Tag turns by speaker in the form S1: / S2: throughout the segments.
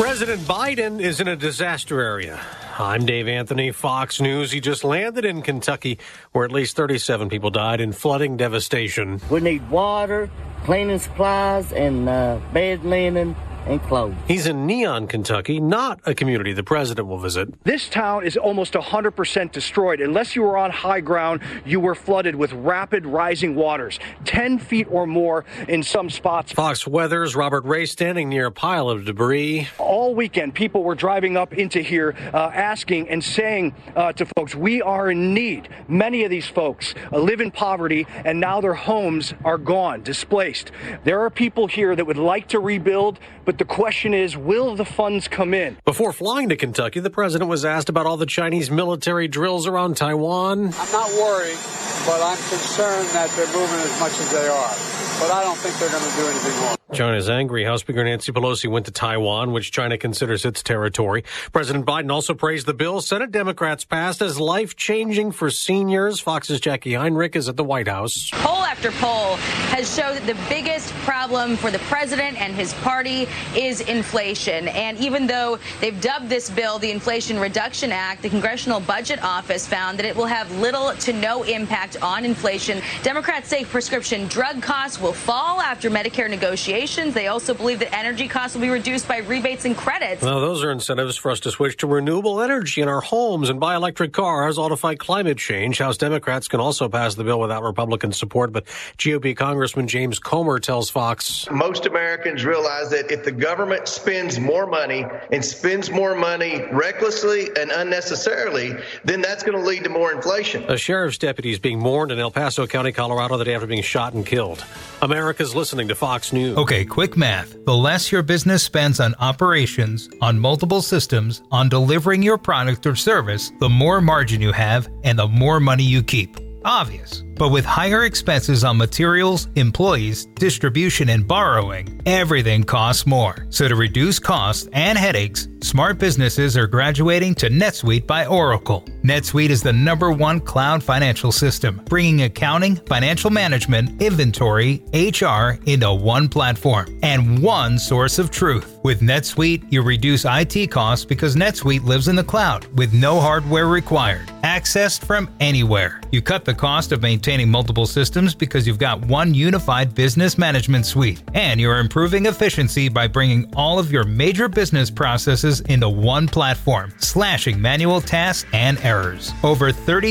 S1: President Biden is in a disaster area. I'm Dave Anthony, Fox News. He just landed in Kentucky, where at least 37 people died in flooding devastation.
S2: We need water, cleaning supplies, and bed linen and clothes.
S1: He's in Neon, Kentucky, not a community the president will visit.
S3: This town is almost 100% destroyed. Unless you were on high ground, you were flooded with rapid rising waters, 10 feet or more in some spots.
S1: Fox Weather's Robert Ray standing near a pile of debris.
S3: All weekend, people were driving up into here asking and saying to folks, we are in need. Many of these folks live in poverty, and now their homes are gone, displaced. There are people here that would like to rebuild, but the question is, will the funds come in?
S1: Before flying to Kentucky, the president was asked about all the Chinese military drills around Taiwan.
S4: I'm not worried, but I'm concerned that they're moving as much as they are. But I don't think they're going to do anything wrong.
S1: China's angry. House Speaker Nancy Pelosi went to Taiwan, which China considers its territory. President Biden also praised the bill Senate Democrats passed as life-changing for seniors. Fox's Jackie Heinrich is at the White House.
S5: Poll after poll has shown that the biggest problem for the president and his party is inflation. And even though they've dubbed this bill the Inflation Reduction Act, the Congressional Budget Office found that it will have little to no impact on inflation. Democrats say prescription drug costs will fall after Medicare negotiations. They also believe that energy costs will be reduced by rebates and credits.
S1: Well, those are incentives for us to switch to renewable energy in our homes and buy electric cars, all to fight climate change. House Democrats can also pass the bill without Republican support, but GOP Congressman James Comer tells Fox.
S6: Most Americans realize that if the government spends more money and spends more money recklessly and unnecessarily, then that's going to lead to more inflation.
S1: A sheriff's deputy is being mourned in El Paso County, Colorado, the day after being shot and killed. America's listening to Fox News.
S7: Okay, quick math. The less your business spends on operations, on multiple systems, on delivering your product or service, the more margin you have and the more money you keep. Obvious. But with higher expenses on materials, employees, distribution, and borrowing, everything costs more. So to reduce costs and headaches, smart businesses are graduating to NetSuite by Oracle. NetSuite is the #1 cloud financial system, bringing accounting, financial management, inventory, HR into one platform and one source of truth. With NetSuite, you reduce IT costs because NetSuite lives in the cloud with no hardware required, accessed from anywhere. You cut the cost of maintaining multiple systems because you've got one unified business management suite, and you're improving efficiency by bringing all of your major business processes into one platform, slashing manual tasks and errors. Over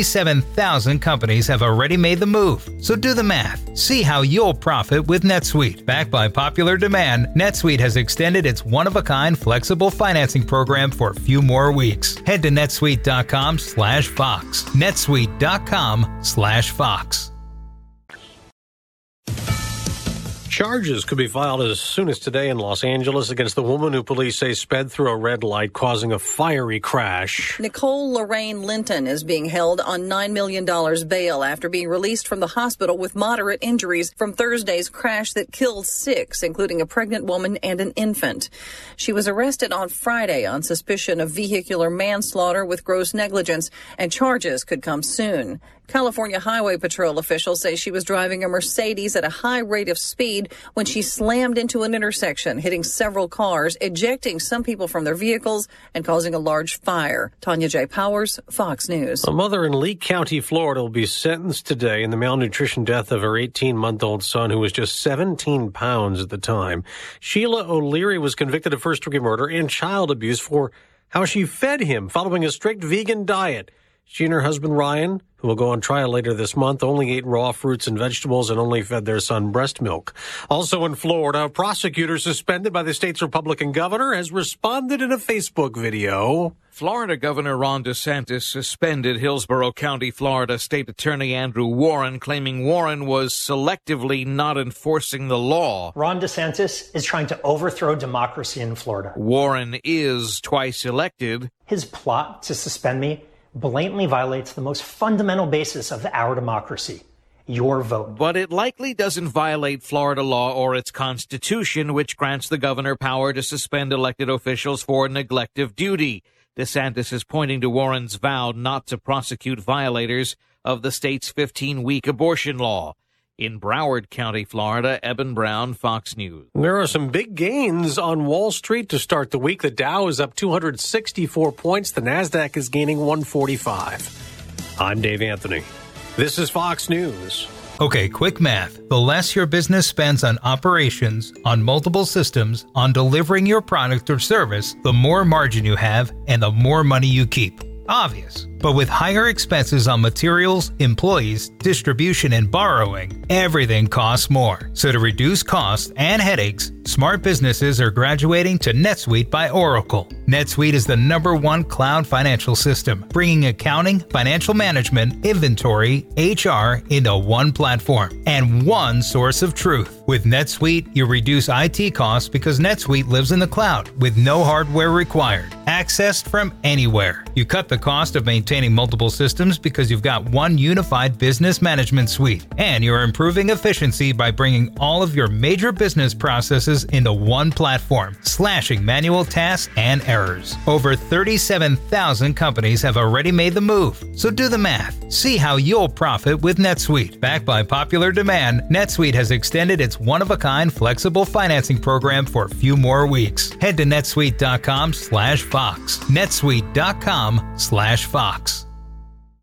S7: 37,000 companies have already made the move, so do the math. See how you'll profit with NetSuite. Backed by popular demand, NetSuite has extended its one-of-a-kind flexible financing program for a few more weeks. Head to netsuite.com/Fox. netsuite.com/Fox.
S1: Charges could be filed as soon as today in Los Angeles against the woman who police say sped through a red light, causing a fiery crash.
S8: Nicole Lorraine Linton is being held on $9 million bail after being released from the hospital with moderate injuries from Thursday's crash that killed 6, including a pregnant woman and an infant. She was arrested on Friday on suspicion of vehicular manslaughter with gross negligence, and charges could come soon. California Highway Patrol officials say she was driving a Mercedes at a high rate of speed when she slammed into an intersection, hitting several cars, ejecting some people from their vehicles and causing a large fire. Tanya J. Powers, Fox News.
S1: A mother in Lee County, Florida, will be sentenced today in the malnutrition death of her 18-month-old son, who was just 17 pounds at the time. Sheila O'Leary was convicted of first-degree murder and child abuse for how she fed him following a strict vegan diet. She and her husband, Ryan, who will go on trial later this month, only ate raw fruits and vegetables and only fed their son breast milk. Also in Florida, a prosecutor suspended by the state's Republican governor has responded in a Facebook video.
S9: Florida Governor Ron DeSantis suspended Hillsborough County, Florida State Attorney Andrew Warren, claiming Warren was selectively not enforcing the law.
S10: Ron DeSantis is trying to overthrow democracy in Florida.
S9: Warren is twice elected.
S10: His plot to suspend me blatantly violates the most fundamental basis of our democracy, your vote.
S9: But it likely doesn't violate Florida law or its constitution, which grants the governor power to suspend elected officials for neglect of duty. DeSantis is pointing to Warren's vow not to prosecute violators of the state's 15-week abortion law. In Broward County, Florida, Eben Brown, Fox News.
S1: There are some big gains on Wall Street to start the week. The Dow is up 264 points. The Nasdaq is gaining 145. I'm Dave Anthony. This is Fox News.
S7: Okay, quick math. The less your business spends on operations, on multiple systems, on delivering your product or service, the more margin you have and the more money you keep. Obvious. But with higher expenses on materials, employees, distribution, and borrowing, everything costs more. So to reduce costs and headaches, smart businesses are graduating to NetSuite by Oracle. NetSuite is the #1 cloud financial system, bringing accounting, financial management, inventory, HR into one platform and one source of truth. With NetSuite, you reduce IT costs because NetSuite lives in the cloud with no hardware required, accessed from anywhere. You cut the cost of maintaining multiple systems because you've got one unified business management suite, and you're improving efficiency by bringing all of your major business processes into one platform, slashing manual tasks and errors. Over 37,000 companies have already made the move, so do the math. See how you'll profit with NetSuite. Backed by popular demand, NetSuite has extended its one-of-a-kind flexible financing program for a few more weeks. Head to netsuite.com/Fox. netsuite.com/Fox.